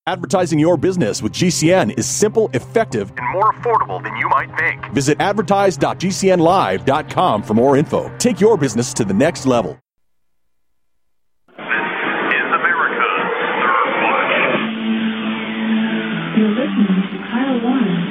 Advertising your business with GCN is simple, effective, and more affordable than you might think. Visit advertise.gcnlive.com for more info. Take your business to the next level. This is America's Third Watch. You're listening to Kyle Warren.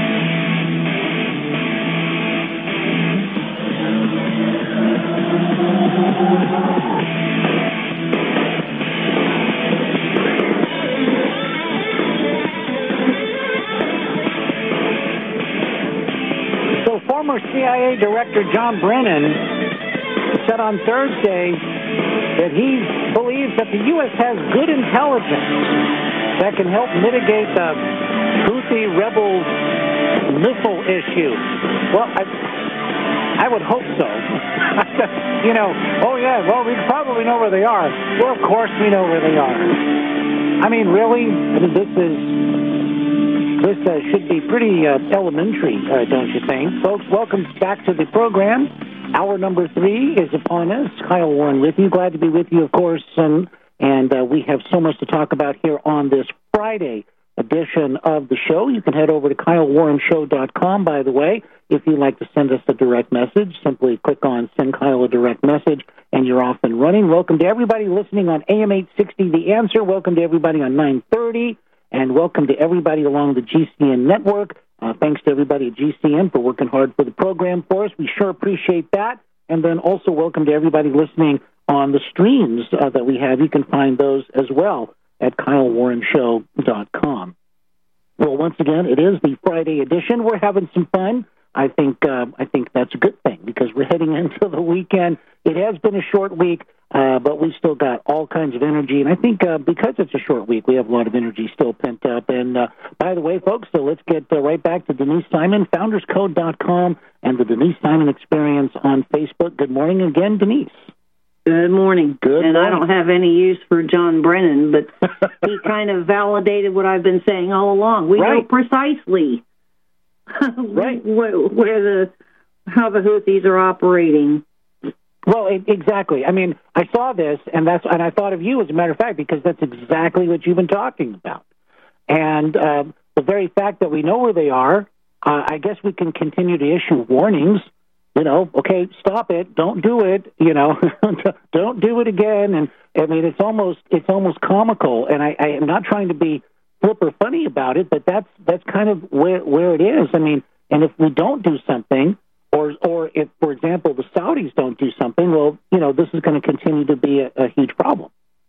Former CIA Director John Brennan said on Thursday that he believes that the U.S. has good intelligence that can help mitigate the Houthi rebels' missile issue. Well, I would hope so. We probably know where they are. Well, of course we know where they are. I mean, really? This should be pretty elementary, don't you think? Folks, welcome back to the program. Hour number 3 is upon us. Kyle Warren with you. Glad to be with you, of course. And we have so much to talk about here on this Friday edition of the show. You can head over to KyleWarrenShow.com, by the way. If you'd like to send us a direct message, simply click on Send Kyle a Direct Message, and you're off and running. Welcome to everybody listening on AM 860, The Answer. Welcome to everybody on 930. And welcome to everybody along the GCN network. Thanks to everybody at GCN for working hard for the program for us. We sure appreciate that. And then also welcome to everybody listening on the streams that we have. You can find those as well at KyleWarrenShow.com. Well, once again, it is the Friday edition. We're having some fun. I think that's a good thing because we're heading into the weekend. It has been a short week, but we still got all kinds of energy. And I think because it's a short week, we have a lot of energy still pent up. And by the way, folks, so let's get right back to Denise Simon, founderscode.com, and the Denise Simon Experience on Facebook. Good morning again, Denise. Good morning. Good and morning. I don't have any use for John Brennan, but he kind of validated what I've been saying all along. We know precisely how the Houthis are operating. Well, exactly. I mean, I saw this, and I thought of you, as a matter of fact, because that's exactly what you've been talking about. And the very fact that we know where they are, I guess we can continue to issue warnings. Okay, stop it, don't do it. Don't do it again. And I mean, it's almost comical. And I am not trying to be flip or funny about it, but that's kind of where it is. I mean, and if we don't do something, or if, for example, the Saudis don't do something, well, this is going to continue to be a huge problem.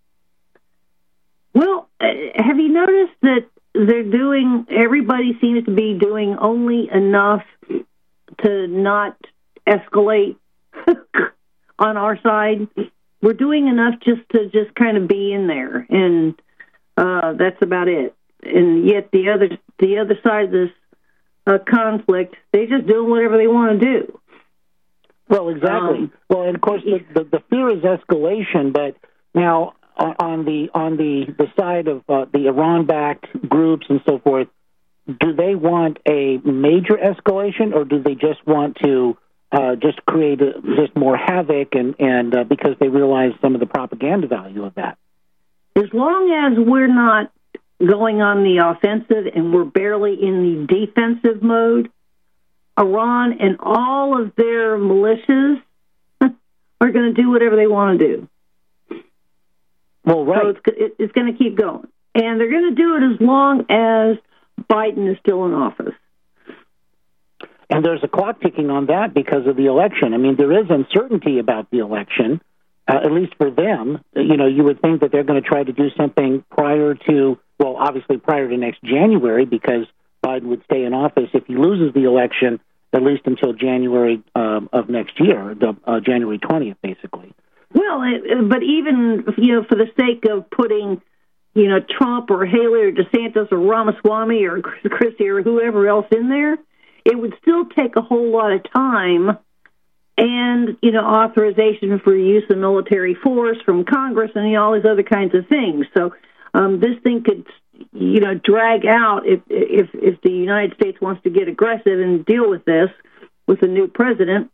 Well, have you noticed that everybody seems to be doing only enough to not escalate on our side? We're doing enough just to kind of be in there, and that's about it. And yet the other side of this conflict, they just do whatever they want to do. Well, exactly. And of course, the fear is escalation. But now, on the side of the Iran-backed groups and so forth, do they want a major escalation, or do they just want to just create just more havoc and because they realize some of the propaganda value of that? As long as we're not going on the offensive and we're barely in the defensive mode, Iran and all of their militias are going to do whatever they want to do. Well, right. So it's going to keep going. And they're going to do it as long as Biden is still in office. And there's a clock ticking on that because of the election. I mean, there is uncertainty about the election, at least for them. You would think that they're going to try to do something prior to next January, because Biden would stay in office if he loses the election, at least until January of next year, January 20th, basically. Well, but even, for the sake of putting, Trump or Haley or DeSantis or Ramaswamy or Christie or whoever else in there, it would still take a whole lot of time and, authorization for use of military force from Congress and all these other kinds of things. So this thing could, drag out if the United States wants to get aggressive and deal with this with a new president.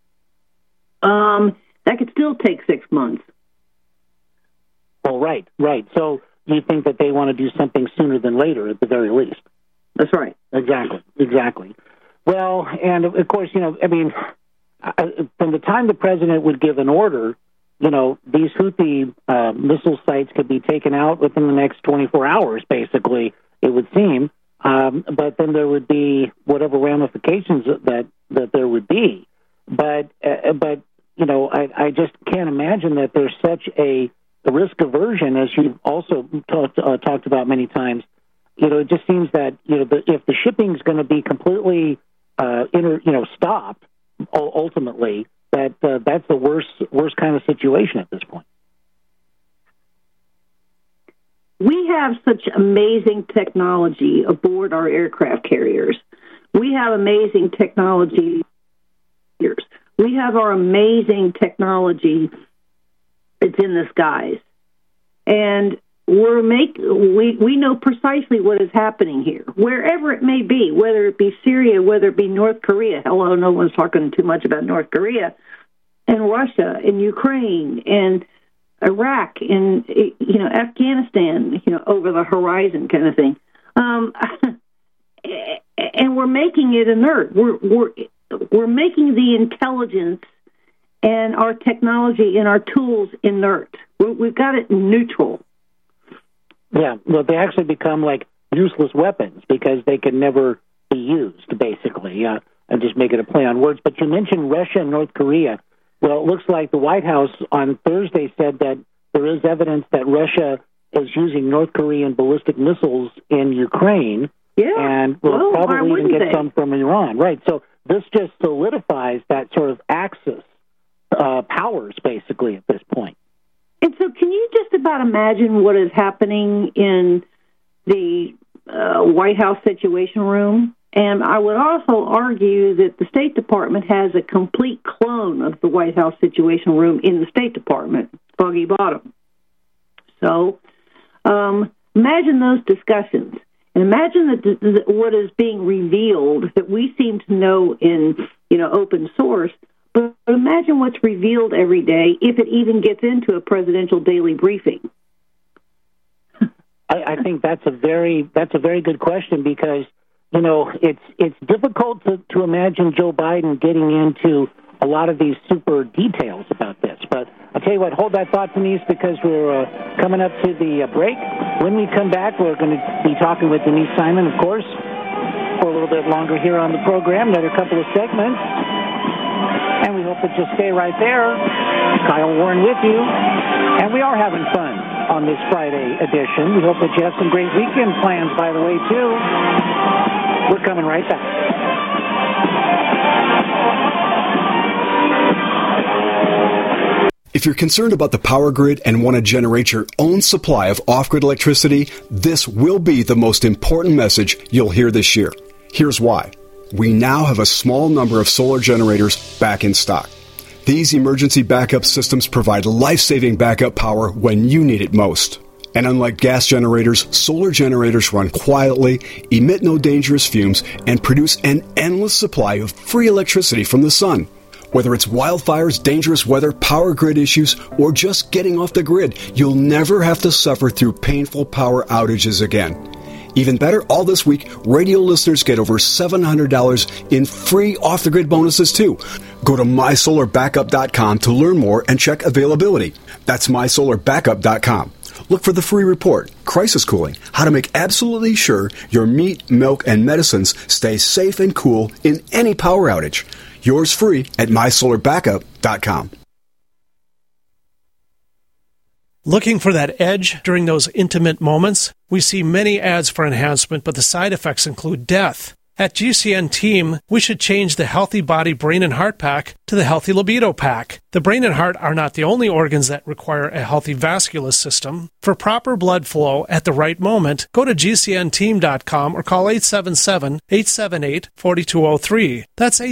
That could still take 6 months. Oh, right. So you think that they want to do something sooner than later, at the very least. That's right. Exactly. Well, and of course, from the time the president would give an order, these Houthi missile sites could be taken out within the next 24 hours, basically, it would seem. But then there would be whatever ramifications that there would be. But I just can't imagine that there's such a risk aversion, as you've also talked about many times. It just seems that if the shipping is going to be completely stopped ultimately, that's the worst kind of situation at this point. We have such amazing technology aboard our aircraft carriers. We have amazing technology. We have our amazing technology that's in the skies. And we know precisely what is happening here, wherever it may be, whether it be Syria, whether it be North Korea. Hello, no one's talking too much about North Korea, and Russia, and Ukraine, and Iraq, and Afghanistan, over the horizon kind of thing. And we're making it inert. We're making the intelligence and our technology and our tools inert. We've got it neutral. Yeah, well, they actually become like useless weapons because they can never be used, basically. I'm just making a play on words. But you mentioned Russia and North Korea. Well, it looks like the White House on Thursday said that there is evidence that Russia is using North Korean ballistic missiles in Ukraine. Yeah, and will probably even get some from Iran. Right, so this just solidifies that sort of axis powers, basically, at this point. And so can you just about imagine what is happening in the White House Situation Room? And I would also argue that the State Department has a complete clone of the White House Situation Room in the State Department, Foggy Bottom. So imagine those discussions. And imagine that what is being revealed that we seem to know in open source. But imagine what's revealed every day if it even gets into a presidential daily briefing. I think that's a very good question because it's difficult to imagine Joe Biden getting into a lot of these super details about this. But I'll tell you what, hold that thought, Denise, because we're coming up to the break. When we come back, we're going to be talking with Denise Simon, of course, for a little bit longer here on the program, another couple of segments. And we hope that you'll stay right there. Kyle Warren with you. And we are having fun on this Friday edition. We hope that you have some great weekend plans, by the way, too. We're coming right back. If you're concerned about the power grid and want to generate your own supply of off-grid electricity, this will be the most important message you'll hear this year. Here's why. We now have a small number of solar generators back in stock. These emergency backup systems provide life-saving backup power when you need it most. And unlike gas generators, solar generators run quietly, emit no dangerous fumes, and produce an endless supply of free electricity from the sun. Whether it's wildfires, dangerous weather, power grid issues, or just getting off the grid, you'll never have to suffer through painful power outages again. Even better, all this week, radio listeners get over $700 in free off-the-grid bonuses, too. Go to MySolarBackup.com to learn more and check availability. That's MySolarBackup.com. Look for the free report, Crisis Cooling, how to make absolutely sure your meat, milk, and medicines stay safe and cool in any power outage. Yours free at MySolarBackup.com. Looking for that edge during those intimate moments? We see many ads for enhancement, but the side effects include death. At GCN Team, we should change the Healthy Body, Brain, and Heart Pack to the Healthy Libido Pack. The brain and heart are not the only organs that require a healthy vascular system. For proper blood flow at the right moment, go to GCNteam.com or call 877-878-4203. That's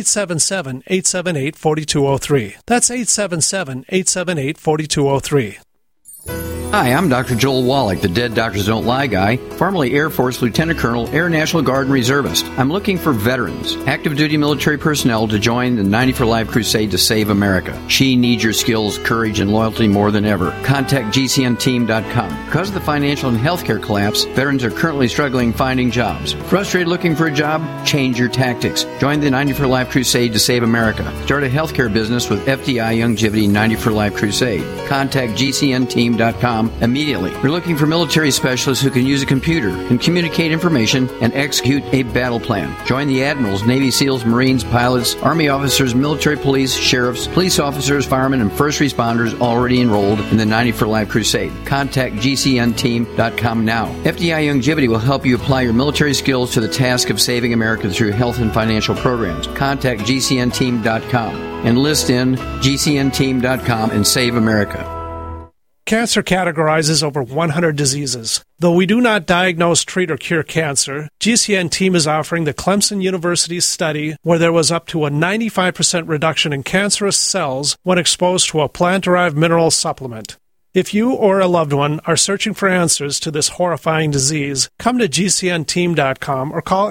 877-878-4203. That's 877-878-4203. Hi, I'm Dr. Joel Wallach, the Dead Doctors Don't Lie guy, formerly Air Force Lieutenant Colonel, Air National Guard and Reservist. I'm looking for veterans, active duty military personnel to join the 90 for Life crusade to save America. She needs your skills, courage, and loyalty more than ever. Contact GCNteam.com. Because of the financial and healthcare collapse, veterans are currently struggling finding jobs. Frustrated looking for a job? Change your tactics. Join the 90 for Life crusade to save America. Start a healthcare business with FDI Longevity 90 for Life crusade. Contact GCNteam.com immediately. We're looking for military specialists who can use a computer and communicate information and execute a battle plan. Join the admirals, Navy SEALs, Marines, pilots, Army officers, military police, sheriffs, police officers, firemen, and first responders already enrolled in the 90 for Life crusade. Contact GCNteam.com now. FDI Longevity will help you apply your military skills to the task of saving America through health and financial programs. Contact GCNteam.com. Enlist in GCNteam.com and save America. Cancer categorizes over 100 diseases. Though we do not diagnose, treat, or cure cancer, GCN Team is offering the Clemson University study where there was up to a 95% reduction in cancerous cells when exposed to a plant-derived mineral supplement. If you or a loved one are searching for answers to this horrifying disease, come to GCNteam.com or call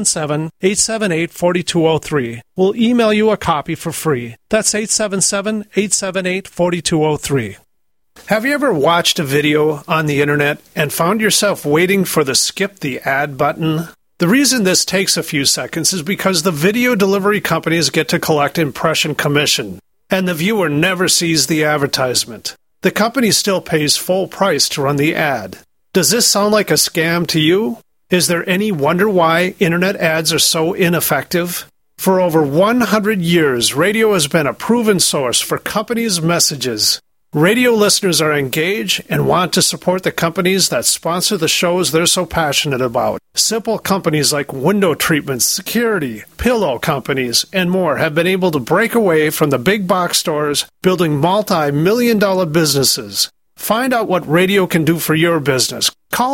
877-878-4203. We'll email you a copy for free. That's 877-878-4203. Have you ever watched a video on the internet and found yourself waiting for the skip the ad button? The reason this takes a few seconds is because the video delivery companies get to collect impression commission, and the viewer never sees the advertisement. The company still pays full price to run the ad. Does this sound like a scam to you? Is there any wonder why internet ads are so ineffective? For over 100 years, radio has been a proven source for companies' messages. Radio listeners are engaged and want to support the companies that sponsor the shows they're so passionate about. Simple companies like window treatments, security, pillow companies, and more have been able to break away from the big box stores, building multi-million-dollar businesses. Find out what radio can do for your business. Call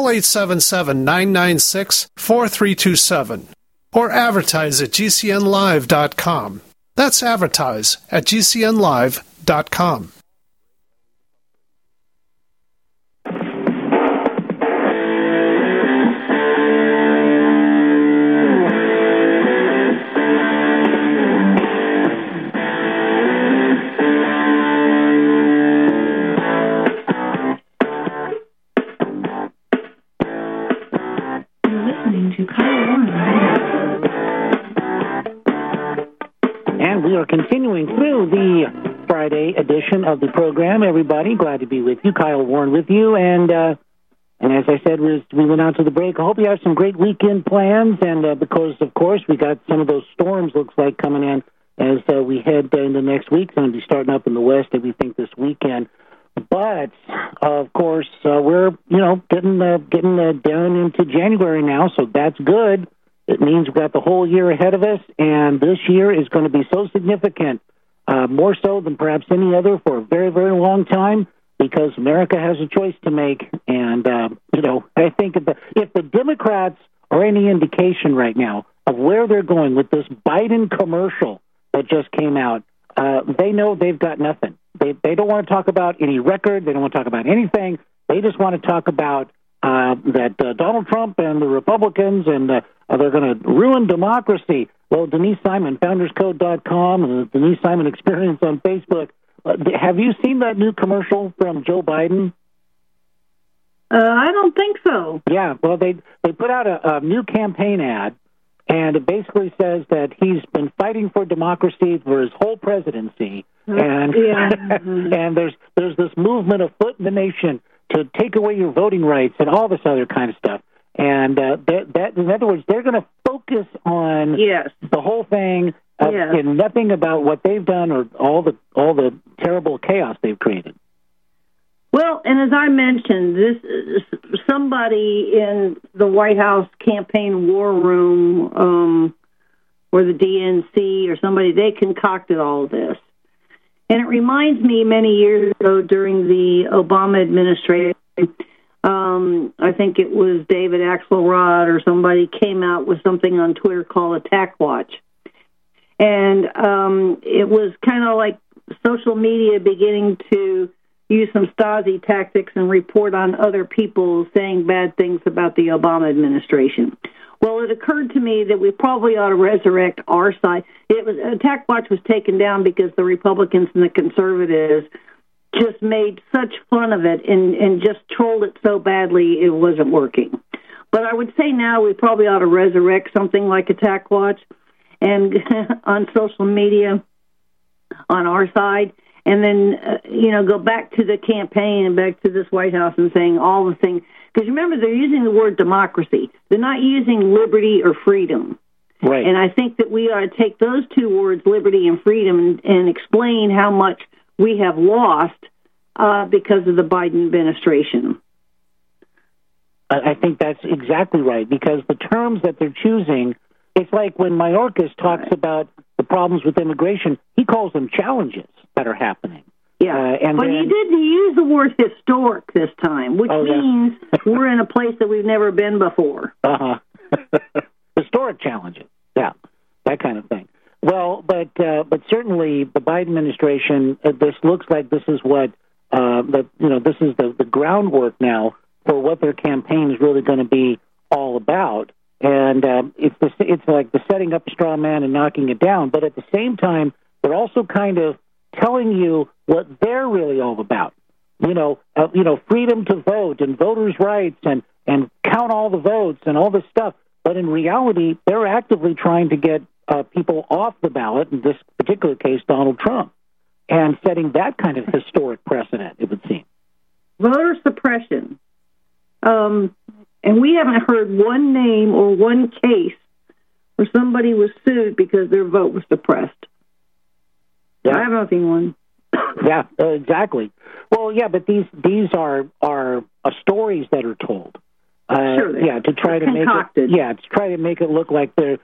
877-996-4327 or advertise at GCNlive.com. That's advertise at GCNlive.com. And we are continuing through the Friday edition of the program, everybody. Glad to be with you. Kyle Warren with you. And as I said, we went out to the break. I hope you have some great weekend plans. And because, of course, we got some of those storms, looks like, coming in as we head into next week. It's going to be starting up in the west, we think, this weekend. But, of course, we're, getting down into January now, so that's good. It means we've got the whole year ahead of us, and this year is going to be so significant, more so than perhaps any other for a very, very long time, because America has a choice to make. And, I think if the Democrats are any indication right now of where they're going with this Biden commercial that just came out, they know they've got nothing. They don't want to talk about any record. They don't want to talk about anything. They just want to talk about that Donald Trump and the Republicans and they're going to ruin democracy. Well, Denise Simon, founderscode.com, and the Denise Simon Experience on Facebook. Have you seen that new commercial from Joe Biden? I don't think so. Yeah, well, they put out a new campaign ad, and it basically says that he's been fighting for democracy for his whole presidency. And and there's this movement afoot in the nation to take away your voting rights and all this other kind of stuff. And that in other words, they're going to focus on the whole thing and nothing about what they've done or all the terrible chaos they've created. Well, and as I mentioned, somebody in the White House campaign war room or the DNC or somebody, they concocted all this. And it reminds me many years ago during the Obama administration, I think it was David Axelrod or somebody came out with something on Twitter called Attack Watch. And it was kind of like social media beginning to use some Stasi tactics and report on other people saying bad things about the Obama administration. Well, it occurred to me that we probably ought to resurrect our side. Attack Watch was taken down because the Republicans and the conservatives just made such fun of it and just trolled it so badly it wasn't working. But I would say now we probably ought to resurrect something like Attack Watch and on social media on our side, and then, go back to the campaign and back to this White House and saying all the things. Because remember, they're using the word democracy. They're not using liberty or freedom. Right. And I think that we ought to take those two words, liberty and freedom, and explain how much we have lost because of the Biden administration. I think that's exactly right, because the terms that they're choosing, it's like when Mayorkas talks about the problems with immigration, he calls them challenges that are happening. Yeah, but he didn't use the word historic this time, which means we're in a place that we've never been before. Historic challenges, yeah, that kind of thing. Well, but certainly the Biden administration, this looks like this is what this is the groundwork now for what their campaign is really going to be all about. And it's like the setting up a straw man and knocking it down. But at the same time, they're also kind of telling you what they're really all about. Freedom to vote and voters' rights and count all the votes and all this stuff. But in reality, they're actively trying to get people off the ballot, in this particular case, Donald Trump, and setting that kind of historic precedent, it would seem. Voter suppression. And we haven't heard one name or one case where somebody was sued because their vote was suppressed. Yeah. I haven't seen one. Yeah, exactly. Well, yeah, but these are stories that are told. Sure. To try to concocted. make it look like the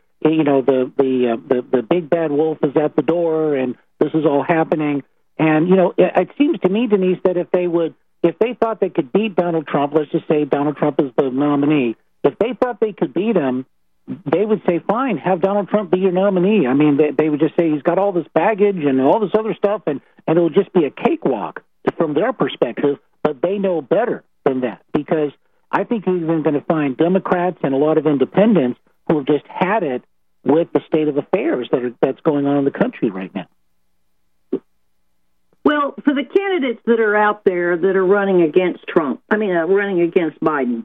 big bad wolf is at the door and this is all happening. And it seems to me, Denise, that if they thought they could beat Donald Trump, let's just say Donald Trump is the nominee, if they thought they could beat him, they would say, fine, have Donald Trump be your nominee. I mean, they would just say he's got all this baggage and all this other stuff, and it will just be a cakewalk from their perspective, but they know better than that, because I think you're even going to find Democrats and a lot of independents who have just had it with the state of affairs that's going on in the country right now. Well, for the candidates that are out there that are running against running against Biden,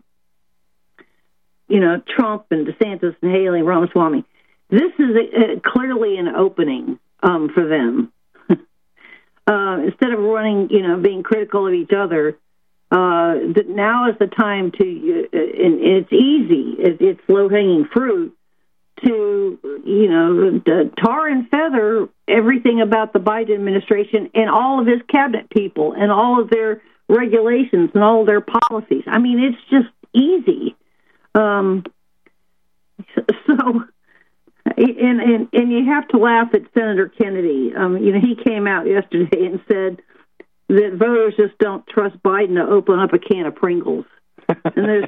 Trump and DeSantis and Haley and Ramaswamy, this is clearly an opening for them. Instead of running, being critical of each other, now is the time to, and it's easy, it's low-hanging fruit, to, tar and feather everything about the Biden administration and all of his cabinet people and all of their regulations and all of their policies. I mean, it's just easy. And you have to laugh at Senator Kennedy. He came out yesterday and said that voters just don't trust Biden to open up a can of Pringles. And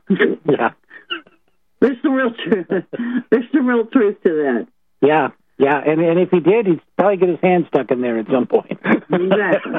there's some real truth. There's some real truth to that. Yeah, and if he did, he'd probably get his hand stuck in there at some point. Exactly.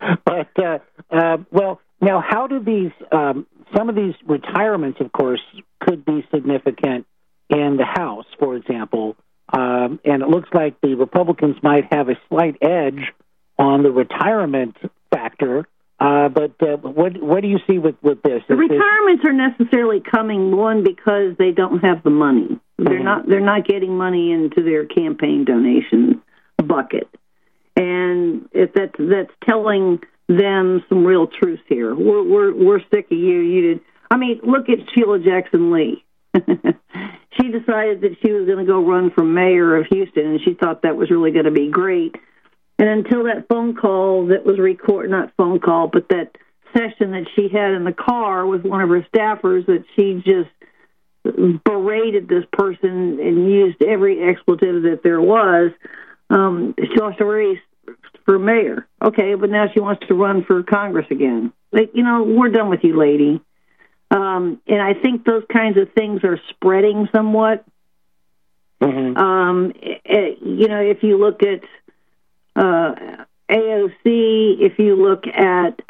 But now how do these some of these retirements, of course, could be significant in the House, for example, and it looks like the Republicans might have a slight edge on the retirement factor. But what do you see with this? The retirements are necessarily coming, one, because they don't have the money. They're not getting money into their campaign donation bucket, and if that's telling them some real truth here. We're sick of you. You did. I mean, look at Sheila Jackson Lee. She decided that she was going to go run for mayor of Houston, and she thought that was really going to be great. And until that phone call that was not phone call, but that session that she had in the car with one of her staffers, that she just berated this person and used every expletive that there was. She wants to race for mayor. Okay, but now she wants to run for Congress again. We're done with you, lady. And I think those kinds of things are spreading somewhat. Mm-hmm. If you look at AOC, if you look at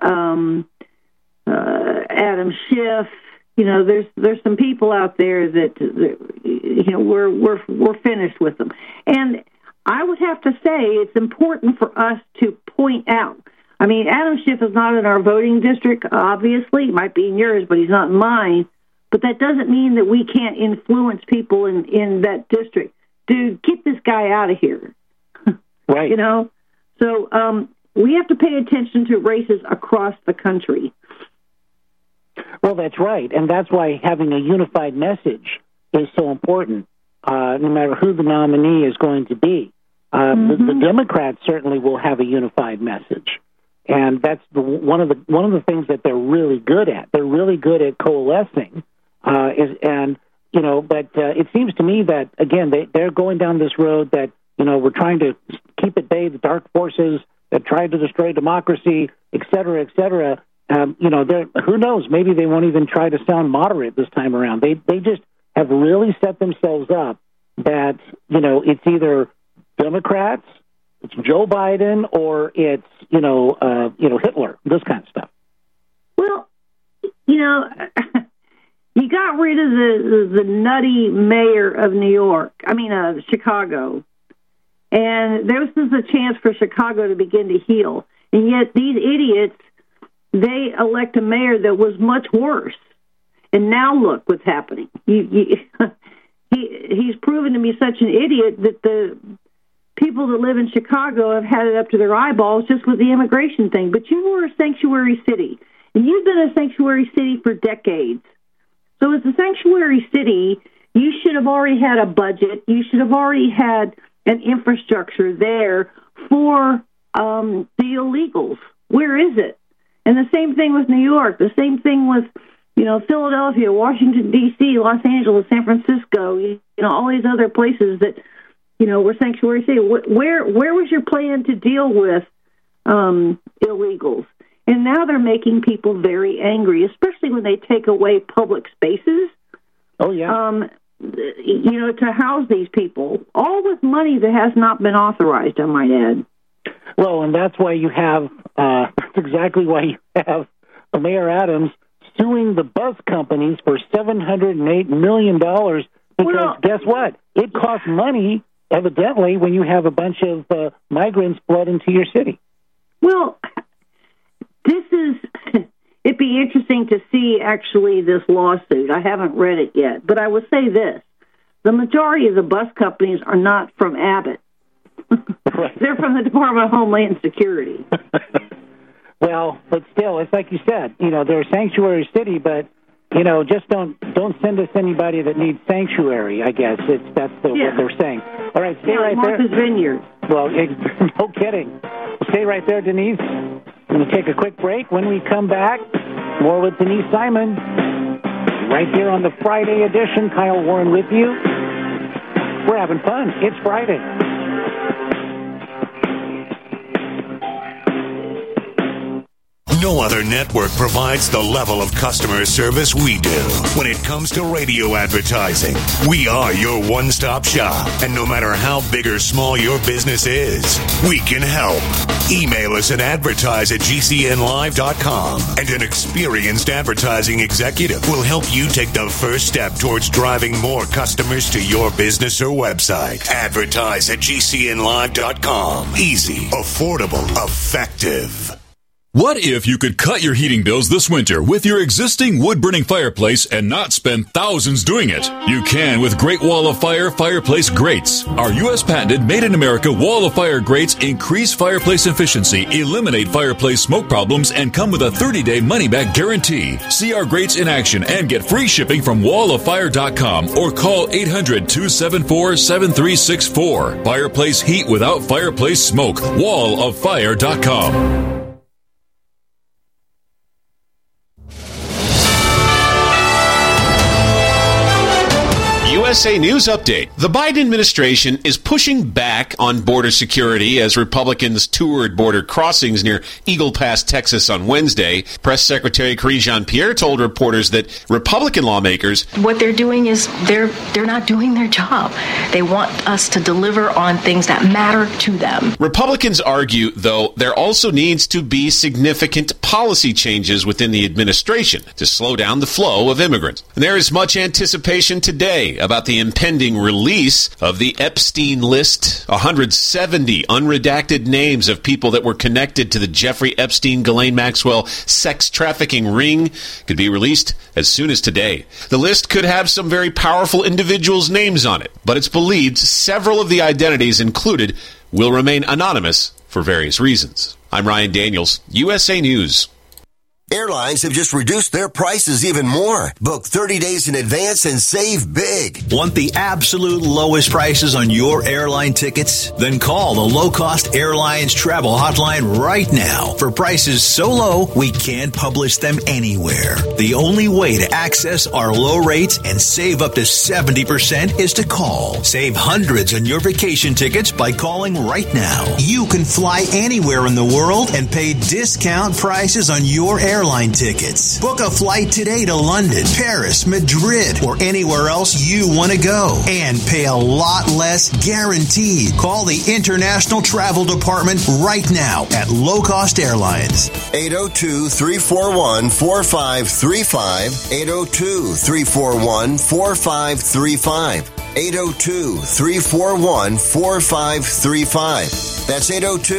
Adam Schiff, there's some people out there that we're finished with them. And I would have to say it's important for us to point out. I mean, Adam Schiff is not in our voting district, obviously. He might be in yours, but he's not in mine. But that doesn't mean that we can't influence people in that district. Dude, get this guy out of here. Right. So we have to pay attention to races across the country. Well, that's right, and that's why having a unified message is so important, no matter who the nominee is going to be. The Democrats certainly will have a unified message, and that's one of the things that they're really good at. They're really good at coalescing, but it seems to me that again they're going down this road that we're trying to keep at bay the dark forces that tried to destroy democracy, et cetera, et cetera. Who knows? Maybe they won't even try to sound moderate this time around. They just have really set themselves up that it's either Democrats, it's Joe Biden, or it's Hitler. This kind of stuff. Well, you got rid of the nutty mayor of Chicago, and this is a chance for Chicago to begin to heal. And yet these idiots, they elect a mayor that was much worse. And now look what's happening. He's proven to be such an idiot that the people that live in Chicago have had it up to their eyeballs just with the immigration thing. But you were a sanctuary city, and you've been a sanctuary city for decades. So as a sanctuary city, you should have already had a budget. You should have already had an infrastructure there for the illegals. Where is it? And the same thing with New York. The same thing with, Philadelphia, Washington, D.C., Los Angeles, San Francisco, all these other places that, were sanctuary city. Where was your plan to deal with illegals? And now they're making people very angry, especially when they take away public spaces. Oh, yeah. To house these people, all with money that has not been authorized, I might add. Well, and that's why you have, that's exactly why you have Mayor Adams suing the bus companies for $708 million because guess what? It costs money, evidently, when you have a bunch of migrants flood into your city. Well, it'd be interesting to see, actually, this lawsuit. I haven't read it yet, but I will say this. The majority of the bus companies are not from Abbott. Right. They're from the Department of Homeland Security. Well, but still, it's like you said, they're a sanctuary city, but, just don't send us anybody that needs sanctuary, I guess. That's what they're saying. All right, stay right there. Martha's Vineyard. Well, no kidding. Stay right there, Denise. We'll take a quick break. When we come back, more with Denise Simon. Right here on the Friday edition. Kyle Warren with you. We're having fun. It's Friday. No other network provides the level of customer service we do. When it comes to radio advertising, we are your one-stop shop. And no matter how big or small your business is, we can help. Email us at advertise@gcnlive.com, and an experienced advertising executive will help you take the first step towards driving more customers to your business or website. Advertise@gcnlive.com. Easy, affordable, effective. What if you could cut your heating bills this winter with your existing wood-burning fireplace and not spend thousands doing it? You can with Great Wall of Fire fireplace grates. Our U.S. patented made-in-America Wall of Fire grates increase fireplace efficiency, eliminate fireplace smoke problems, and come with a 30-day money-back guarantee. See our grates in action and get free shipping from walloffire.com or call 800-274-7364. Fireplace heat without fireplace smoke. walloffire.com. USA News Update. The Biden administration is pushing back on border security as Republicans toured border crossings near Eagle Pass, Texas on Wednesday. Press Secretary Karine Jean-Pierre told reporters that Republican lawmakers... What they're doing is they're not doing their job. They want us to deliver on things that matter to them. Republicans argue, though, there also needs to be significant policy changes within the administration to slow down the flow of immigrants. And there is much anticipation today about the impending release of the Epstein list, 170 unredacted names of people that were connected to the Jeffrey Epstein, Ghislaine Maxwell sex trafficking ring could be released as soon as today. The list could have some very powerful individuals' names on it, but it's believed several of the identities included will remain anonymous for various reasons. I'm Ryan Daniels, USA News. Airlines have just reduced their prices even more. Book 30 days in advance and save big. Want the absolute lowest prices on your airline tickets? Then call the Low Cost Airlines Travel Hotline right now for prices so low we can't publish them anywhere. The only way to access our low rates and save up to 70% is to call. Save hundreds on your vacation tickets by calling right now. You can fly anywhere in the world and pay discount prices on your airline tickets. Book a flight today to London, Paris, Madrid, or anywhere else you want to go and pay a lot less guaranteed. Call the International Travel Department right now at Low Cost Airlines. 802-341-4535. 802-341-4535. 802-341-4535. That's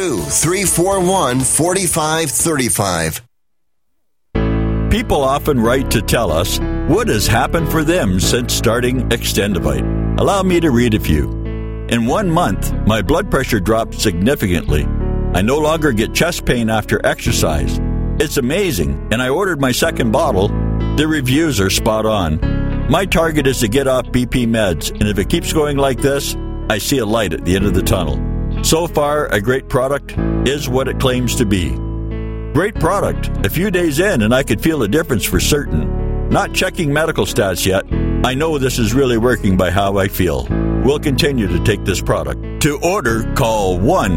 802-341-4535. People often write to tell us what has happened for them since starting Extendivite. Allow me to read a few. In 1 month, my blood pressure dropped significantly. I no longer get chest pain after exercise. It's amazing, and I ordered my second bottle. The reviews are spot on. My target is to get off BP meds, and if it keeps going like this, I see a light at the end of the tunnel. So far, a great product is what it claims to be. Great product. A few days in, and I could feel a difference for certain. Not checking medical stats yet. I know this is really working by how I feel. We'll continue to take this product. To order, call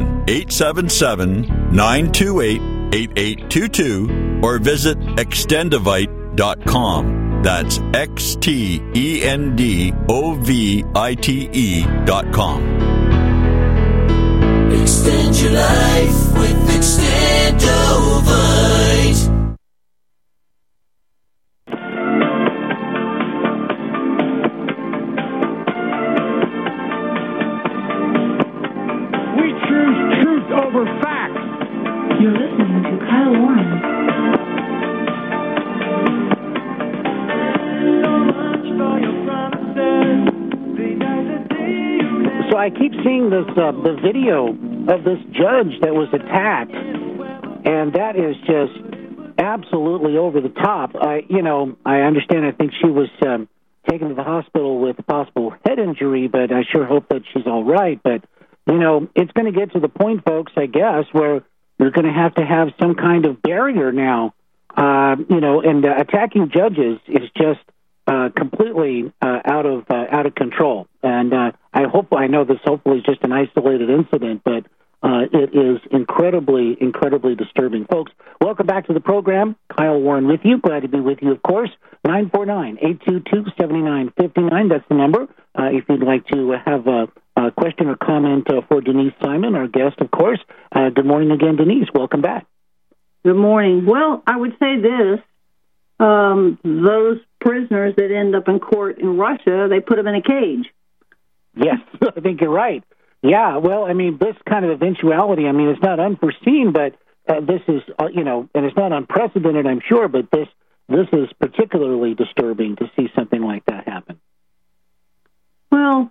1-877-928-8822 or visit extendivite.com. That's XTENDOVITE.com. Extend your life with Extendovite. We choose truth over facts. You're listening to Kyle Warren. So I keep seeing this the video of this judge that was attacked, and that is just absolutely over the top. I understand. I think she was taken to the hospital with a possible head injury, but I sure hope that she's all right. But it's going to get to the point, folks, I guess, where you're going to have some kind of barrier now. And attacking judges is just completely out of control. And I know this hopefully is just an isolated incident, but it is incredibly, incredibly disturbing. Folks, welcome back to the program. Kyle Warren with you. Glad to be with you, of course. 949-822-7959. That's the number. If you'd like to have a question or comment for Denise Simon, our guest, of course. Good morning again, Denise. Welcome back. Good morning. Well, I would say this. Those prisoners that end up in court in Russia, they put them in a cage. Yes, I think you're right. Yeah, well, I mean, this kind of eventuality, I mean, it's not unforeseen, but this is, and it's not unprecedented, I'm sure, but this is particularly disturbing to see something like that happen. Well,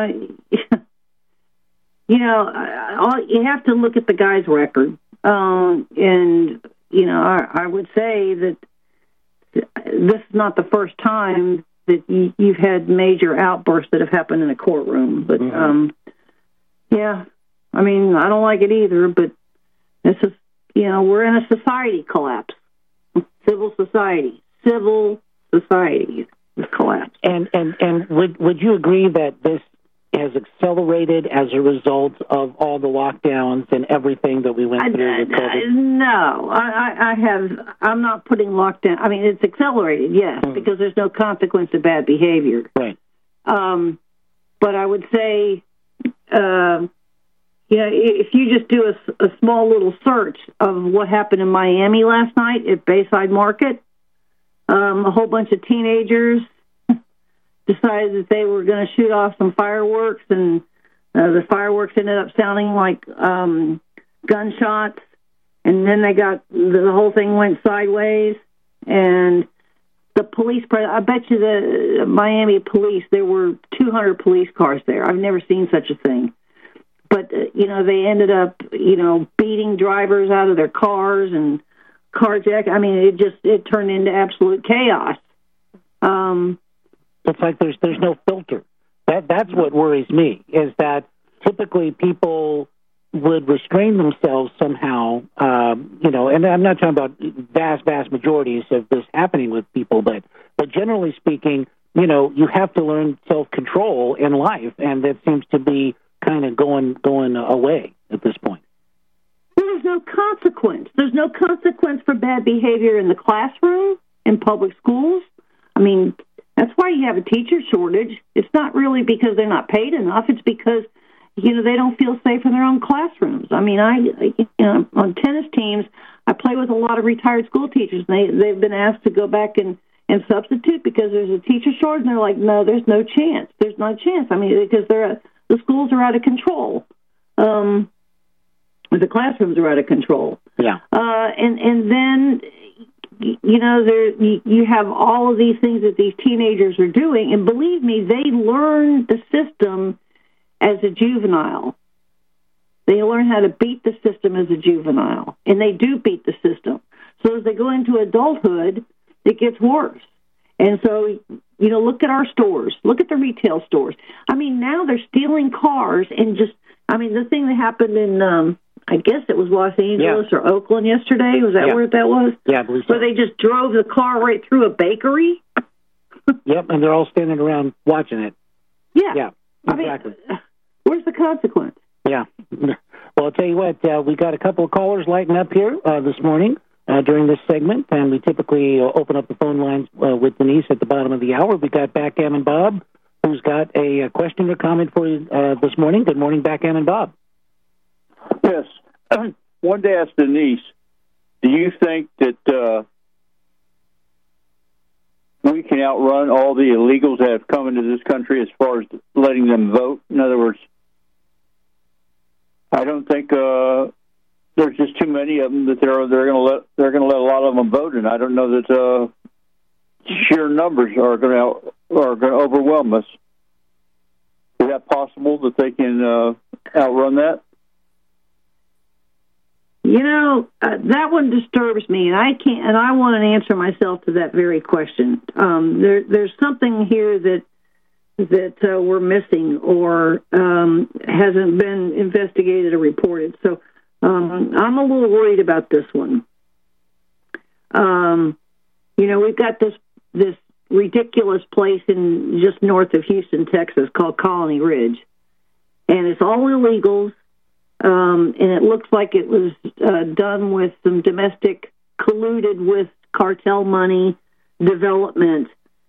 you have to look at the guy's record. And, I would say that this is not the first time that you've had major outbursts that have happened in a courtroom. But, yeah, I mean, I don't like it either, but this is, we're in a society collapse. Civil society. collapsed. And would you agree that this has accelerated as a result of all the lockdowns and everything that we went through with COVID? No, I'm not putting lockdown. I mean, it's accelerated, yes, because there's no consequence to bad behavior. Right. But I would say, if you just do a small little search of what happened in Miami last night at Bayside Market, a whole bunch of teenagers decided that they were going to shoot off some fireworks, and the fireworks ended up sounding like gunshots, and then the whole thing went sideways, and the police, I bet you the Miami police, there were 200 police cars there. I've never seen such a thing. But, they ended up, beating drivers out of their cars and carjacking. I mean, it turned into absolute chaos. It's like there's no filter. That's what worries me, is that typically people would restrain themselves somehow, and I'm not talking about vast majorities of this happening with people, but generally speaking, you have to learn self-control in life, and that seems to be kind of going away at this point. There's no consequence. There's no consequence for bad behavior in the classroom, in public schools. I mean, that's why you have a teacher shortage. It's not really because they're not paid enough. It's because, they don't feel safe in their own classrooms. I mean, on tennis teams, I play with a lot of retired school teachers. They've been asked to go back and substitute because there's a teacher shortage, and they're like, no, there's no chance. There's no chance. I mean, because the schools are out of control. The classrooms are out of control. Yeah. And then, you have all of these things that these teenagers are doing, and believe me, they learn the system as a juvenile. They learn how to beat the system as a juvenile, and they do beat the system. So as they go into adulthood, it gets worse. And so, look at our stores. Look at the retail stores. I mean, now they're stealing cars and the thing that happened in, I guess it was Los Angeles or Oakland yesterday. Was that where that was? Yeah, I believe so. Where they just drove the car right through a bakery? Yep, and they're all standing around watching it. Yeah. Exactly. I mean, where's the consequence? Yeah. Well, I'll tell you what, we got a couple of callers lighting up here this morning during this segment, and we typically open up the phone lines with Denise at the bottom of the hour. We got Backgammon Bob, who's got a question or comment for you this morning. Good morning, Backgammon Bob. Yes. Wanted to ask Denise, do you think that we can outrun all the illegals that have come into this country as far as letting them vote? In other words, I don't think there's just too many of them that they're going to let a lot of them vote, and I don't know that sheer numbers are going to overwhelm us. Is that possible that they can outrun that? That one disturbs me, and I want an answer myself to that very question. There's something here that we're missing or hasn't been investigated or reported. So I'm a little worried about this one. We've got this ridiculous place in just north of Houston, Texas, called Colony Ridge, and it's all illegals. And it looks like it was done with some domestic, colluded with cartel money development.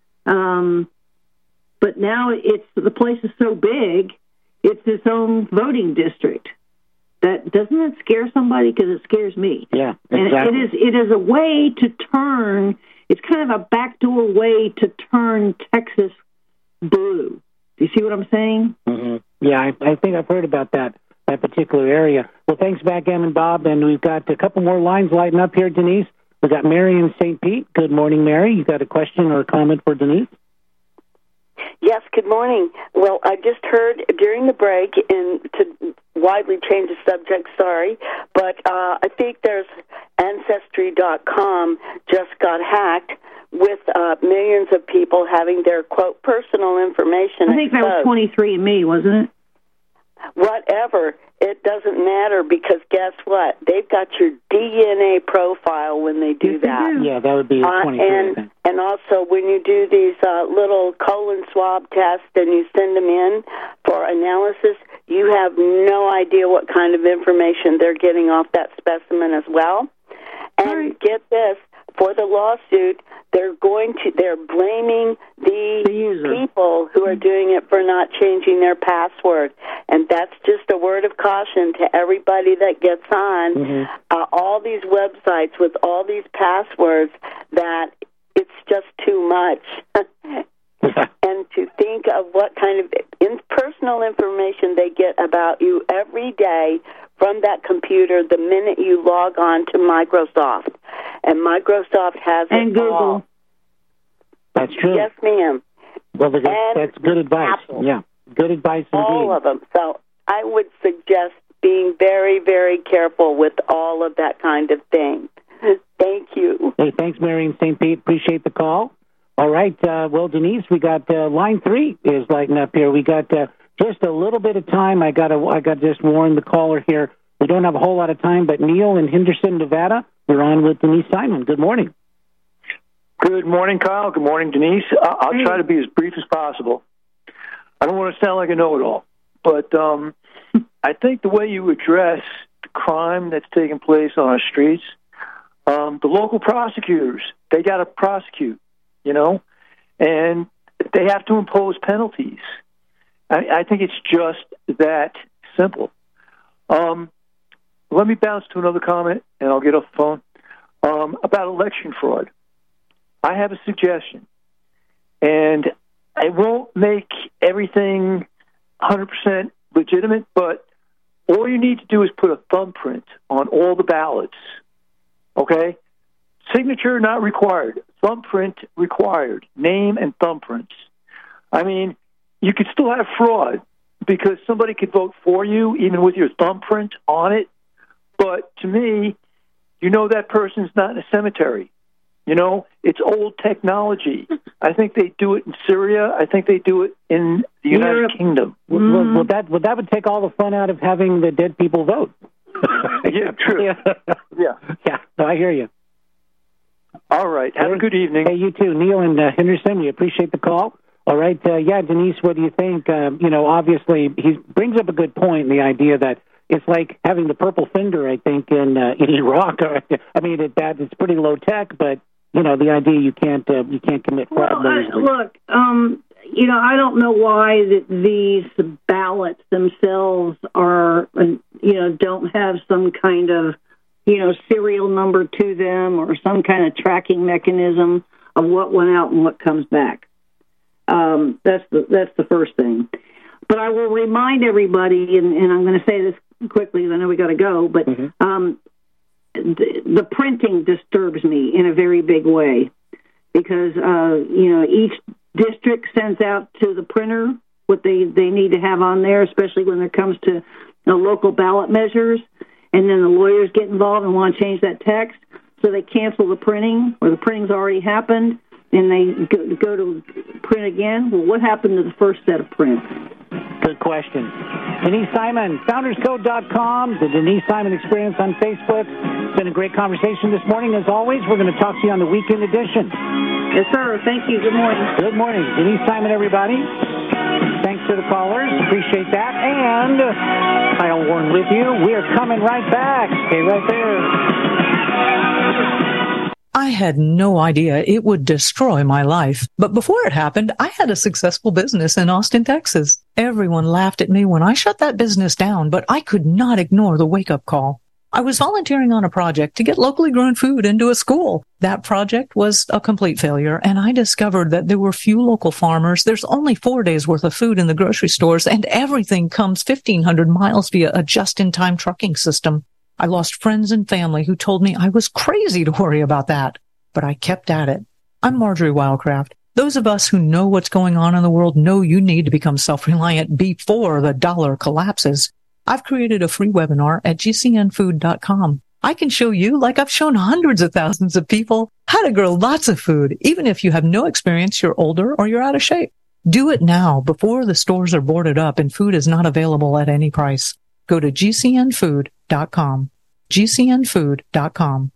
But now the place is so big, it's its own voting district. That doesn't it scare somebody? Because it scares me. Yeah, exactly. And it is a way to turn. It's kind of a backdoor way to turn Texas blue. Do you see what I'm saying? Mm-hmm. Yeah, I think I've heard about that particular area. Well, thanks, Backgammon Bob, and we've got a couple more lines lighting up here, Denise. We've got Mary in St. Pete. Good morning, Mary. You got a question or a comment for Denise? Yes, good morning. Well, I just heard during the break, and to widely change the subject, sorry, but I think there's Ancestry.com just got hacked with millions of people having their, quote, personal information I think that was 23andMe, wasn't it? whatever, it doesn't matter because guess what? They've got your DNA profile when they do that. Yeah, that would be 23. And also when you do these little colon swab tests and you send them in for analysis, you have no idea what kind of information they're getting off that specimen as well. And get this, for the lawsuit, they're blaming the people who are doing it for not changing their password. And that's just a word of caution to everybody that gets on all these websites with all these passwords that it's just too much. And to think of what kind of personal information they get about you every day from that computer the minute you log on to Microsoft. And Microsoft has and it Google. all. That's true. Yes, ma'am. Well, that's good advice. Apple. Yeah, good advice indeed. All of them. So I would suggest being very, very careful with all of that kind of thing. Thank you. Hey, thanks, Mary in St. Pete. Appreciate the call. All right. Well, Denise, we got line 3 is lighting up here. We got just a little bit of time. I got just warn the caller here. We don't have a whole lot of time, but Neil in Henderson, Nevada, we're on with Denise Simon. Good morning. Good morning, Kyle. Good morning, Denise. I'll try to be as brief as possible. I don't want to sound like a know-it-all, but I think the way you address the crime that's taking place on our streets, the local prosecutors, they got to prosecute, and they have to impose penalties. I think it's just that simple. Let me bounce to another comment, and I'll get off the phone, about election fraud. I have a suggestion, and it won't make everything 100% legitimate, but all you need to do is put a thumbprint on all the ballots, okay? Signature not required. Thumbprint required. Name and thumbprints. I mean, you could still have fraud because somebody could vote for you even with your thumbprint on it, but to me, that person's not in a cemetery. It's old technology. I think they do it in Syria. I think they do it in the United Kingdom. Well, that would take all the fun out of having the dead people vote. Yeah, true. Yeah, no, I hear you. All right. Have a good evening. Hey, you too. Neil and Henderson, we appreciate the call. All right. Denise, what do you think? Obviously, he brings up a good point, the idea that it's like having the purple finger, I think, in Iraq. I mean, it's pretty low tech, but the idea you can't commit fraud. Look, I don't know why these ballots themselves are, don't have some kind of, serial number to them or some kind of tracking mechanism of what went out and what comes back. That's the first thing. But I will remind everybody, and I'm going to say this quickly because I know we got to go, but the printing disturbs me in a very big way because, each district sends out to the printer what they need to have on there, especially when it comes to local ballot measures, and then the lawyers get involved and want to change that text, so they cancel the printing, or the printing's already happened, and they go to print again. Well, what happened to the first set of prints? Good question. Denise Simon, founderscode.com, the Denise Simon Experience on Facebook. It's been a great conversation this morning. As always, we're going to talk to you on the weekend edition. Yes, sir. Thank you. Good morning. Good morning. Denise Simon, everybody. Thanks to the callers. Appreciate that. And Kyle Warren with you. We're coming right back. Stay right there. I had no idea it would destroy my life. But before it happened, I had a successful business in Austin, Texas. Everyone laughed at me when I shut that business down, but I could not ignore the wake-up call. I was volunteering on a project to get locally grown food into a school. That project was a complete failure, and I discovered that there were few local farmers. There's only 4 days worth of food in the grocery stores, and everything comes 1,500 miles via a just-in-time trucking system. I lost friends and family who told me I was crazy to worry about that, but I kept at it. I'm Marjorie Wildcraft. Those of us who know what's going on in the world know you need to become self-reliant before the dollar collapses. I've created a free webinar at gcnfood.com. I can show you, like I've shown hundreds of thousands of people, how to grow lots of food, even if you have no experience, you're older, or you're out of shape. Do it now before the stores are boarded up and food is not available at any price. Go to gcnfood.com. gcnfood.com.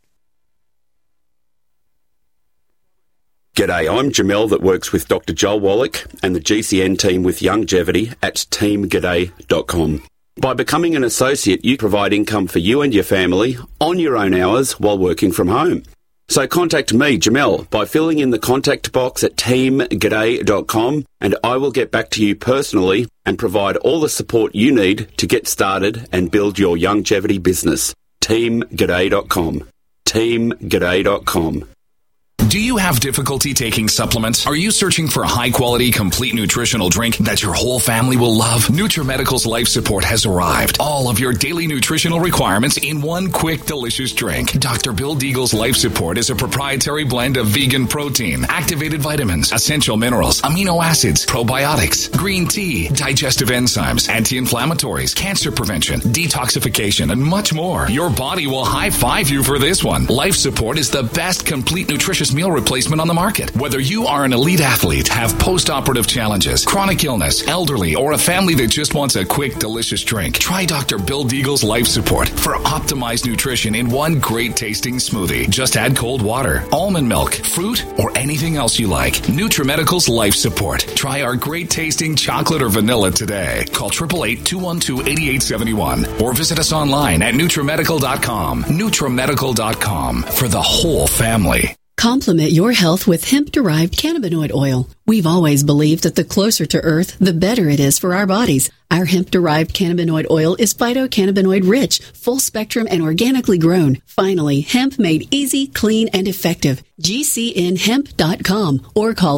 G'day, I'm Jamel that works with Dr. Joel Wallach and the GCN team with Longevity at teamg'day.com. By becoming an associate, you provide income for you and your family on your own hours while working from home. So contact me, Jamel, by filling in the contact box at teamg'day.com, and I will get back to you personally and provide all the support you need to get started and build your longevity business. teamg'day.com. teamg'day.com. Do you have difficulty taking supplements? Are you searching for a high-quality, complete nutritional drink that your whole family will love? NutriMedical's Life Support has arrived. All of your daily nutritional requirements in one quick, delicious drink. Dr. Bill Deagle's Life Support is a proprietary blend of vegan protein, activated vitamins, essential minerals, amino acids, probiotics, green tea, digestive enzymes, anti-inflammatories, cancer prevention, detoxification, and much more. Your body will high-five you for this one. Life Support is the best complete nutritious meal replacement on the market. Whether you are an elite athlete, have post-operative challenges, chronic illness, elderly, or a family that just wants a quick, delicious drink, try Dr. Bill Deagle's Life Support for optimized nutrition in one great tasting smoothie. Just add cold water, almond milk, fruit, or anything else you like. NutriMedical's Life Support. Try our great tasting chocolate or vanilla today. Call 888-212-8871 or visit us online at NutriMedical.com. NutriMedical.com for the whole family. Complement your health with hemp-derived cannabinoid oil. We've always believed that the closer to Earth, the better it is for our bodies. Our hemp-derived cannabinoid oil is phytocannabinoid-rich, full-spectrum, and organically grown. Finally, hemp made easy, clean, and effective. GCNhemp.com or call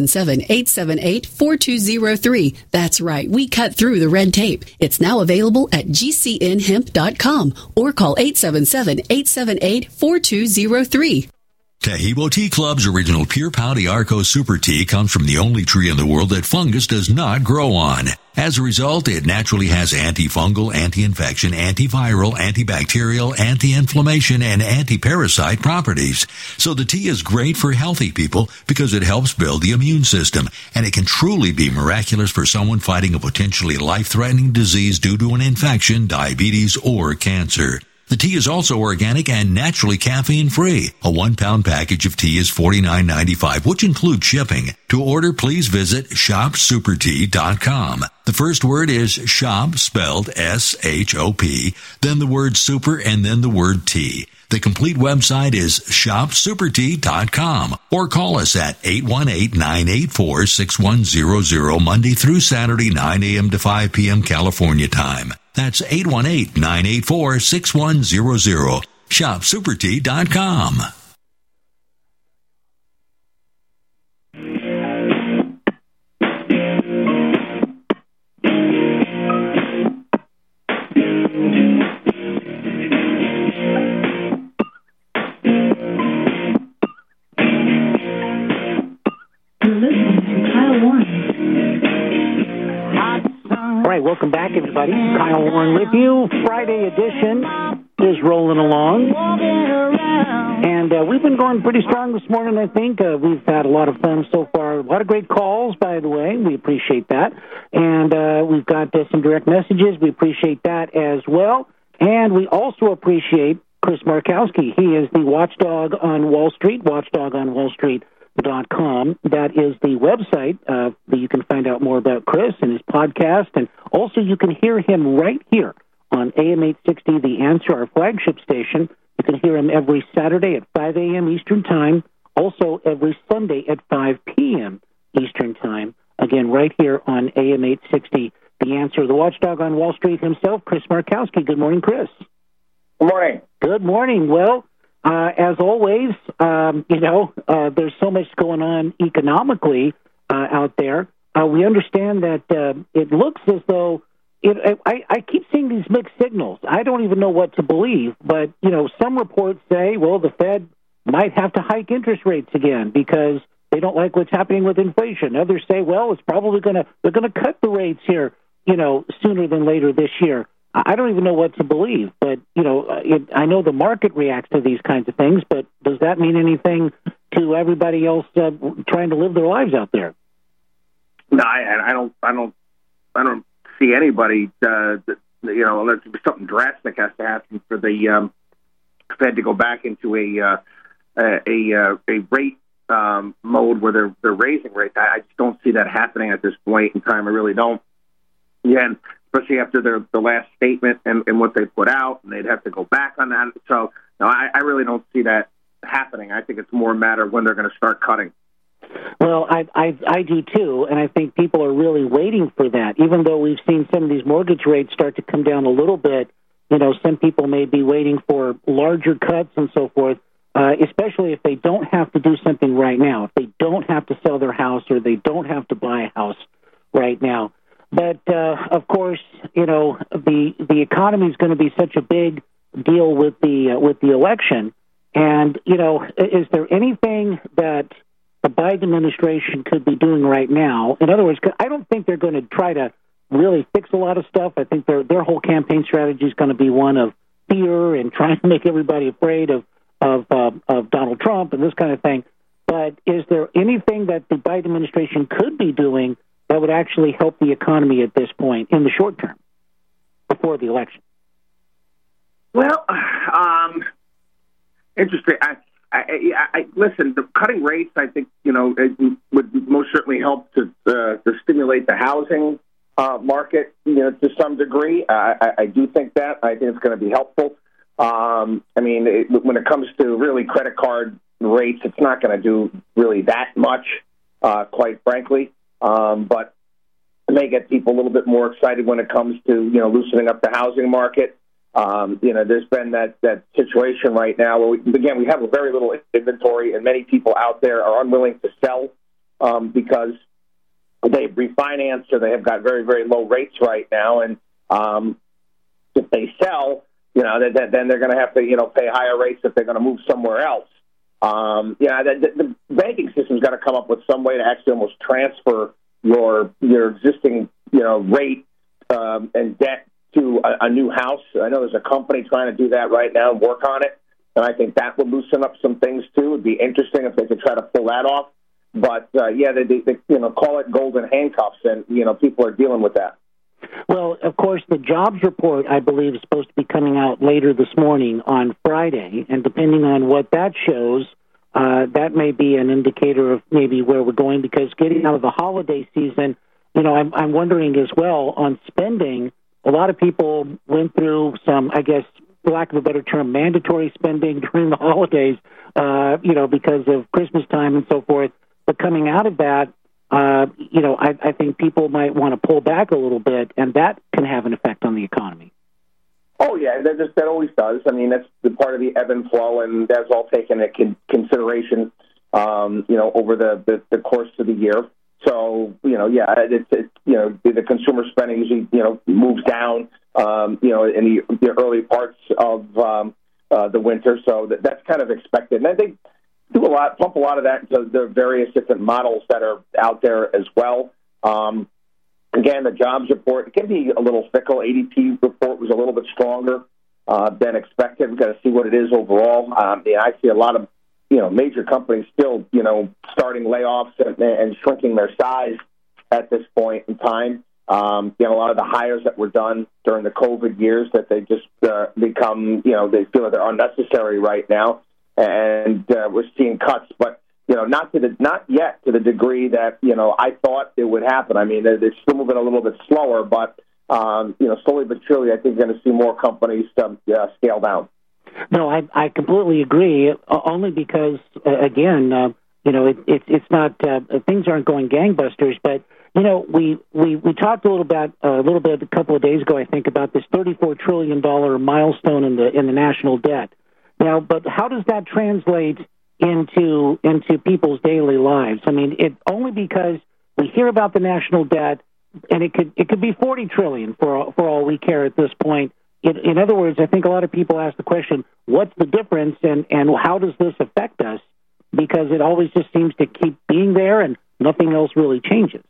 877-878-4203. That's right, we cut through the red tape. It's now available at GCNhemp.com or call 877-878-4203. Tahibo Tea Club's original Pure Pau Arco Super Tea comes from the only tree in the world that fungus does not grow on. As a result, it naturally has antifungal, anti-infection, antiviral, antibacterial, anti-inflammation, and anti-parasite properties. So the tea is great for healthy people because it helps build the immune system, and it can truly be miraculous for someone fighting a potentially life-threatening disease due to an infection, diabetes, or cancer. The tea is also organic and naturally caffeine-free. A 1-pound package of tea is $49.95, which includes shipping. To order, please visit shopsupertea.com. The first word is shop, spelled S-H-O-P, then the word super, and then the word tea. The complete website is shopsupertea.com or call us at 818-984-6100 Monday through Saturday, 9 a.m. to 5 p.m. California time. That's 818-984-6100. ShopSuperTea.com. All right, welcome back, everybody. Kyle Warren with you. Friday edition is rolling along. And we've been going pretty strong this morning, I think. We've had a lot of fun so far. A lot of great calls, by the way. We appreciate that. And we've got some direct messages. We appreciate that as well. And we also appreciate Chris Markowski. He is the watchdog on Wall Street, watchdogonwallstreet.com. That is the website that you can find out more about Chris and his podcast. And also you can hear him right here on AM 860, The Answer, our flagship station. You can hear him every Saturday at 5 a.m. Eastern Time, also every Sunday at 5 p.m. Eastern Time. Again, right here on AM 860, The Answer. The watchdog on Wall Street himself, Chris Markowski. Good morning, Chris. Good morning. Good morning. Well, as always, there's so much going on economically out there. We understand that it looks as though I keep seeing these mixed signals. I don't even know what to believe, but some reports say, well, the Fed might have to hike interest rates again because they don't like what's happening with inflation. Others say, well, it's probably they're going to cut the rates here, sooner than later this year. I don't even know what to believe, but I know the market reacts to these kinds of things. But does that mean anything to everybody else trying to live their lives out there? No, I don't see anybody. Unless something drastic has to happen for the Fed to go back into a rate mode where they're raising rates. I just don't see that happening at this point in time. I really don't. Yeah, and especially after the last statement and what they put out, and they'd have to go back on that. So, no, I really don't see that happening. I think it's more a matter of when they're going to start cutting. Well, I do too, and I think people are really waiting for that. Even though we've seen some of these mortgage rates start to come down a little bit, some people may be waiting for larger cuts and so forth, especially if they don't have to do something right now, if they don't have to sell their house or they don't have to buy a house right now. But, of course, the economy is going to be such a big deal with the election. And, is there anything that the Biden administration could be doing right now? In other words, I don't think they're going to try to really fix a lot of stuff. I think their whole campaign strategy is going to be one of fear and trying to make everybody afraid of Donald Trump and this kind of thing. But is there anything that the Biden administration could be doing that would actually help the economy at this point in the short term before the election? Well, interesting. I listen. The cutting rates, I think, it would most certainly help to stimulate the housing market, to some degree. I do think that. I think it's going to be helpful. When it comes to really credit card rates, it's not going to do really that much, quite frankly. But it may get people a little bit more excited when it comes to, loosening up the housing market. There's been that situation right now where, we have a very little inventory, and many people out there are unwilling to sell because they've refinanced or they have got very, very low rates right now. And if they sell, then they're going to have to, pay higher rates if they're going to move somewhere else. The banking system's got to come up with some way to actually almost transfer your existing, rate and debt to a new house. I know there's a company trying to do that right now and work on it, and I think that would loosen up some things too. It'd be interesting if they could try to pull that off. But they call it golden handcuffs, and people are dealing with that. Well, of course, the jobs report, I believe, is supposed to be coming out later this morning on Friday, and depending on what that shows, that may be an indicator of maybe where we're going, because getting out of the holiday season, I'm wondering as well on spending. A lot of people went through some, I guess, for lack of a better term, mandatory spending during the holidays, because of Christmas time and so forth. But coming out of that, I think people might want to pull back a little bit, and that can have an effect on the economy. Oh, yeah, that always does. That's the part of the ebb and flow, and that's all taken into consideration, over the course of the year. So, the consumer spending usually, moves down, in the early parts of the winter. So that's kind of expected. And they pump a lot of that into the various different models that are out there as well. Again, the jobs report, it can be a little fickle. ADP report was a little bit stronger than expected. We've got to see what it is overall. I see a lot of, major companies still, starting layoffs and shrinking their size at this point in time. A lot of the hires that were done during the COVID years, that they just become, they feel that they're unnecessary right now. And we're seeing cuts, but not yet to the degree that I thought it would happen. They're still moving a little bit slower, but slowly but surely, I think you're going to see more companies scale down. No, I completely agree. Only because again, it's not things aren't going gangbusters, but we talked a little bit a couple of days ago, I think, about this $34 trillion milestone in the national debt. Now, but how does that translate into people's daily lives? It only because we hear about the national debt, and it could be $40 trillion for all we care at this point. In other words, I think a lot of people ask the question, what's the difference, and how does this affect us? Because it always just seems to keep being there, and nothing else really changes.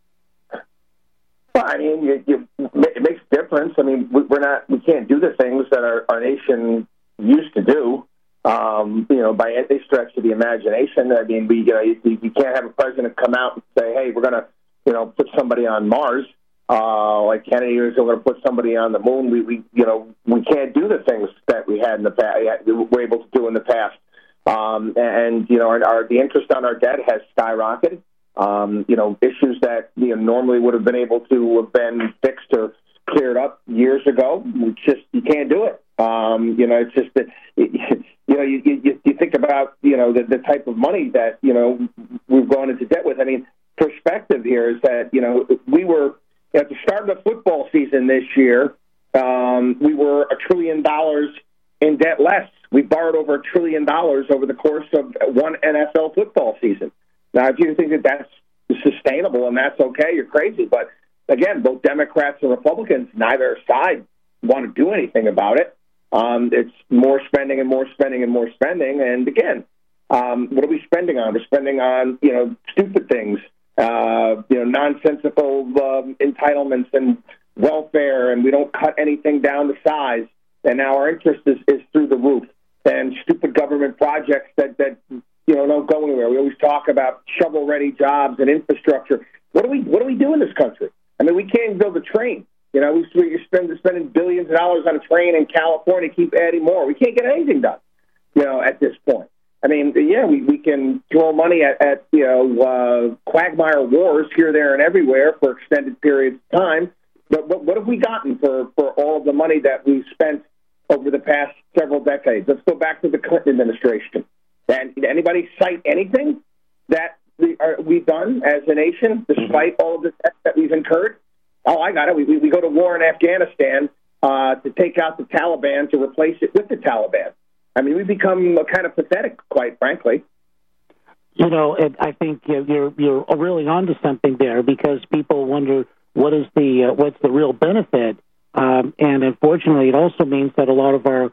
Well, it makes a difference. We can't do the things that our nation used to do, by any stretch of the imagination. You can't have a president come out and say, "Hey, we're going to, put somebody on Mars. Like Kennedy was going to put somebody on the moon. We can't do the things that we had in the past. We're able to do in the past. The interest on our debt has skyrocketed. Issues that normally would have been able to have been fixed or cleared up years ago. You can't do it. It's just that you think about the type of money that we've gone into debt with. I mean, perspective here is that we were at the start of the football season this year. We were $1 trillion in debt less. We borrowed over $1 trillion over the course of one NFL football season. Now, if you think that that's sustainable and that's okay, you're crazy. But again, both Democrats and Republicans, neither side want to do anything about it. It's more spending and more spending and more spending. And again, what are we spending on? We're spending on, stupid things, nonsensical entitlements and welfare, and we don't cut anything down to size. And now our interest is through the roof. And stupid government projects that don't go anywhere. We always talk about shovel-ready jobs and infrastructure. What do we do in this country? I mean, we can't build a train. You're spending billions of dollars on a train in California, keep adding more. We can't get anything done, at this point. I mean, we can throw money at quagmire wars here, there, and everywhere for extended periods of time. But what have we gotten for all of the money that we've spent over the past several decades? Let's go back to the Clinton administration. And did anybody cite anything that we've done as a nation, despite all of the debt that we've incurred? Oh, I got it. We go to war in Afghanistan to take out the Taliban, to replace it with the Taliban. I mean, we've become kind of pathetic, quite frankly. I think you're really onto something there, because people wonder what's the real benefit, and unfortunately, it also means that a lot of our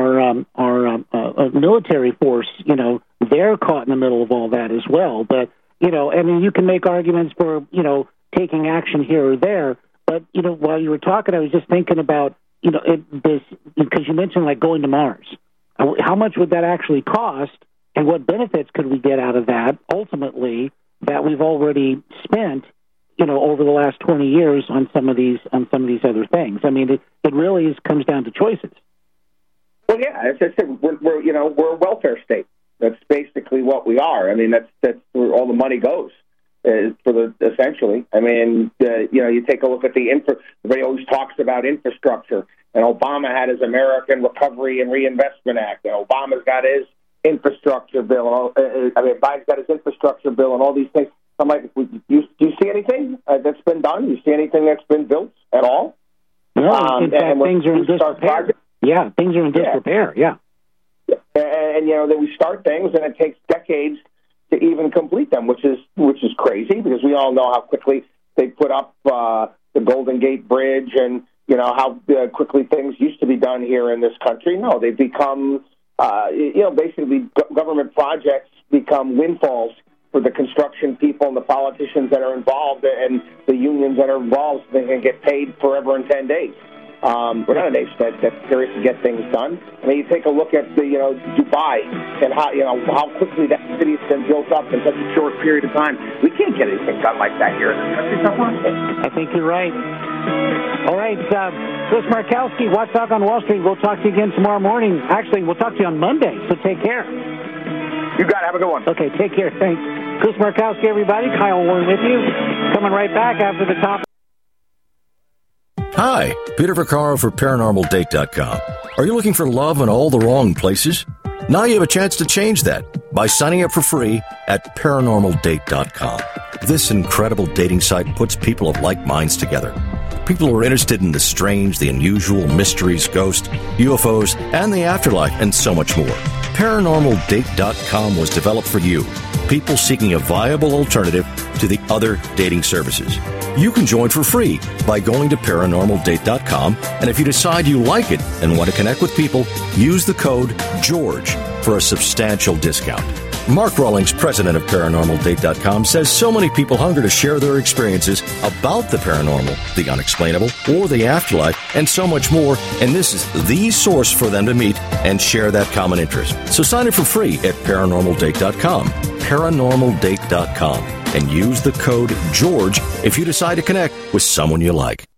military force, they're caught in the middle of all that as well. But you can make arguments for taking action here or there. But while you were talking, I was just thinking about this, because you mentioned like going to Mars. How much would that actually cost, and what benefits could we get out of that ultimately that we've already spent, over the last 20 years on some of these other things? I mean, it really comes down to choices. Well, yeah, as I said, we're a welfare state. That's basically what we are. I mean, that's where all the money goes. Essentially. I mean, you take a look at everybody always talks about infrastructure, and Obama had his American Recovery and Reinvestment Act, and Obama's got his infrastructure bill. Biden's got his infrastructure bill and all these things. I'm like, do you see anything that's been done? Do you see anything that's been built at all? No, in fact, things are in disrepair. Yeah, things are in disrepair, yeah. And then we start things, and it takes decades to even complete them, which is crazy, because we all know how quickly they put up the Golden Gate Bridge, and how quickly things used to be done here in this country. No, they've become basically government projects become windfalls for the construction people and the politicians that are involved and the unions that are involved, so they can get paid forever in 10 days. We're not a nation that's serious to get things done. I mean, you take a look at Dubai and how quickly that city has been built up in such a short period of time. We can't get anything done like that here in this country. It's not possible. I think you're right. All right, Chris Markowski, Watch Talk on Wall Street. We'll talk to you again tomorrow morning. Actually, we'll talk to you on Monday, so take care. You got it. Have a good one. Okay, take care. Thanks. Chris Markowski, everybody. Kyle Warren with you. Coming right back after the top. Hi, Peter Vaccaro for ParanormalDate.com. Are you looking for love in all the wrong places? Now you have a chance to change that by signing up for free at ParanormalDate.com. This incredible dating site puts people of like minds together. People who are interested in the strange, the unusual, mysteries, ghosts, UFOs, and the afterlife, and so much more. ParanormalDate.com was developed for you, people seeking a viable alternative to the other dating services. You can join for free by going to ParanormalDate.com, and if you decide you like it and want to connect with people, use the code GEORGE for a substantial discount. Mark Rawlings, president of ParanormalDate.com, says so many people hunger to share their experiences about the paranormal, the unexplainable, or the afterlife, and so much more, and this is the source for them to meet and share that common interest. So sign up for free at ParanormalDate.com. ParanormalDate.com. and use the code GEORGE if you decide to connect with someone you like.